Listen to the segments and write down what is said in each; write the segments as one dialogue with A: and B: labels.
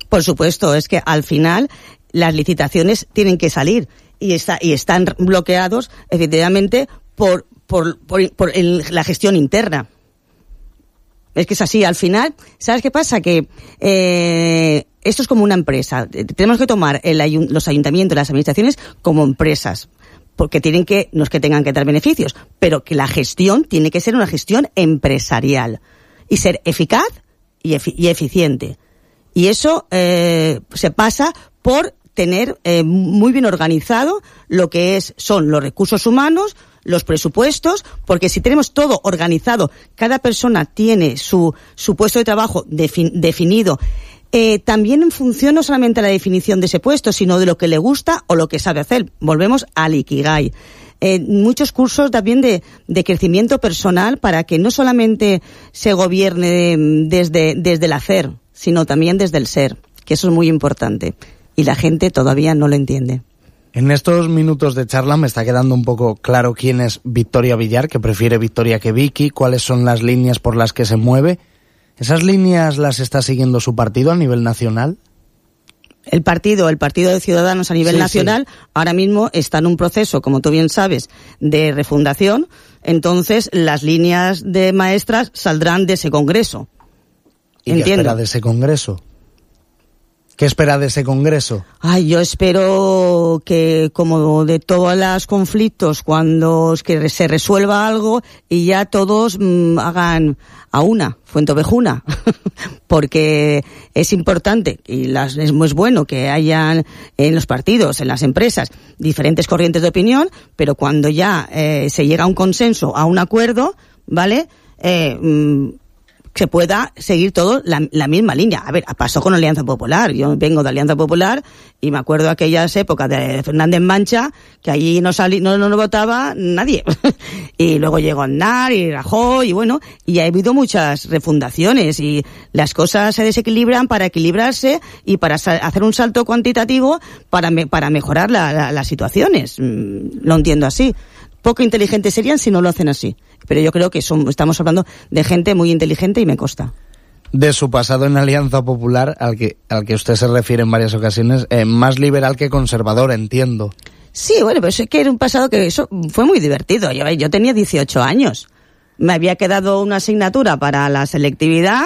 A: Por supuesto, es que al final las licitaciones tienen que salir y están bloqueados efectivamente por la gestión interna. Es que es así, al final, ¿sabes qué pasa? Que esto es como una empresa. Tenemos que tomar los ayuntamientos, las administraciones como empresas, porque no es que tengan que dar beneficios, pero que la gestión tiene que ser una gestión empresarial y ser eficaz y eficiente. Y eso se pasa por tener muy bien organizado lo que son los recursos humanos, los presupuestos, porque si tenemos todo organizado, cada persona tiene su puesto de trabajo definido, también en función no solamente de la definición de ese puesto, sino de lo que le gusta o lo que sabe hacer. Volvemos al Ikigai. Muchos cursos también de crecimiento personal para que no solamente se gobierne desde el hacer, sino también desde el ser, que eso es muy importante. Y la gente todavía no lo entiende.
B: En estos minutos de charla me está quedando un poco claro quién es Victoria Villar, que prefiere Victoria que Vicky, cuáles son las líneas por las que se mueve. ¿Esas líneas las está siguiendo su partido a nivel nacional?
A: El Partido de Ciudadanos a nivel nacional ahora mismo está en un proceso, como tú bien sabes, de refundación. Entonces, las líneas de maestras saldrán de ese congreso.
B: ¿Y qué espera de ese congreso? ¿Qué espera de ese congreso?
A: Yo espero que, como de todos los conflictos, que se resuelva algo y ya todos hagan a una, fuentovejuna, porque es importante y es muy bueno que hayan en los partidos, en las empresas, diferentes corrientes de opinión, pero cuando ya se llega a un consenso, a un acuerdo, ¿vale?, se pueda seguir todo la misma línea. A ver, pasó con Alianza Popular. Yo vengo de Alianza Popular y me acuerdo de aquellas épocas de Fernández Mancha, que allí no votaba nadie. Y luego llegó Aznar y Rajoy, y bueno, y ha habido muchas refundaciones y las cosas se desequilibran para equilibrarse y para hacer un salto cuantitativo para mejorar las situaciones. Lo entiendo así. Poco inteligentes serían si no lo hacen así. Pero yo creo que estamos hablando de gente muy inteligente y me consta.
B: De su pasado en Alianza Popular, al que usted se refiere en varias ocasiones, más liberal que conservador, entiendo.
A: Sí, bueno, pero es que era un pasado que eso fue muy divertido. Yo tenía 18 años. Me había quedado una asignatura para la selectividad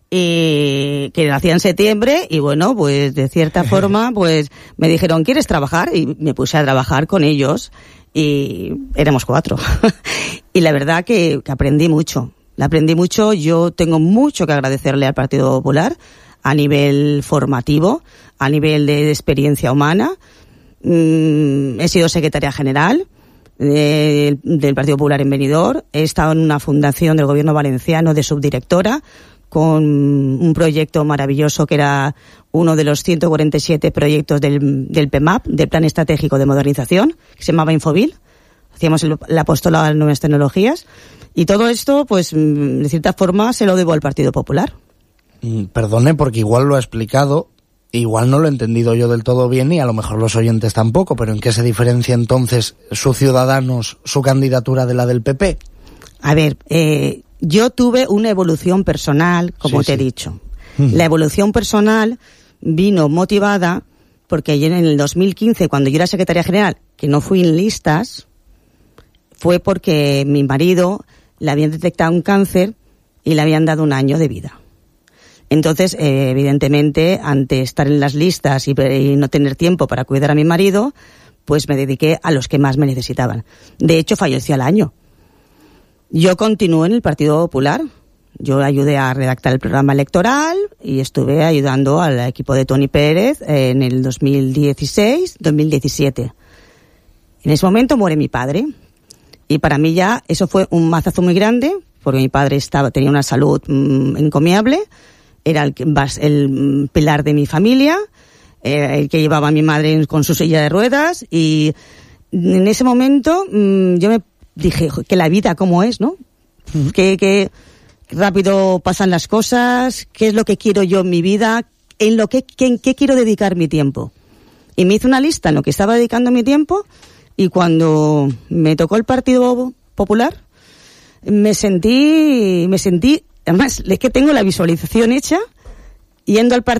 A: y que la hacía en septiembre y bueno, pues de cierta forma pues me dijeron, ¿quieres trabajar? Y me puse a trabajar con ellos. Y éramos 4. Y la verdad que aprendí mucho. Yo tengo mucho que agradecerle al Partido Popular a nivel formativo, a nivel de experiencia humana. He sido secretaria general del Partido Popular en Benidorm. He estado en una fundación del Gobierno valenciano de subdirectora con un proyecto maravilloso que era uno de los 147 proyectos del PEMAP, del Plan Estratégico de Modernización, que se llamaba Infovil. Hacíamos el apostolado a las nuevas tecnologías. Y todo esto, pues, de cierta forma, se lo debo al Partido Popular.
B: Perdone, porque igual lo ha explicado, igual no lo he entendido yo del todo bien y a lo mejor los oyentes tampoco, pero ¿en qué se diferencia entonces su Ciudadanos, su candidatura de la del PP?
A: A ver, yo tuve una evolución personal, como te he dicho. La evolución personal vino motivada porque yo en el 2015, cuando yo era secretaria general, que no fui en listas, fue porque mi marido le habían detectado un cáncer y le habían dado 1 año de vida. Entonces, evidentemente, ante estar en las listas y no tener tiempo para cuidar a mi marido, pues me dediqué a los que más me necesitaban. De hecho, falleció al año. Yo continué en el Partido Popular. Yo ayudé a redactar el programa electoral y estuve ayudando al equipo de Toni Pérez en el 2016-2017. En ese momento muere mi padre y para mí ya eso fue un mazazo muy grande porque mi padre tenía una salud encomiable, era el pilar de mi familia, el que llevaba a mi madre con su silla de ruedas y en ese momento yo me dije que la vida cómo es, ¿no? Que rápido pasan las cosas, qué es lo que quiero yo en mi vida, en qué quiero dedicar mi tiempo. Y me hice una lista en lo que estaba dedicando mi tiempo y cuando me tocó el Partido Popular me sentí, además es que tengo la visualización hecha yendo al partido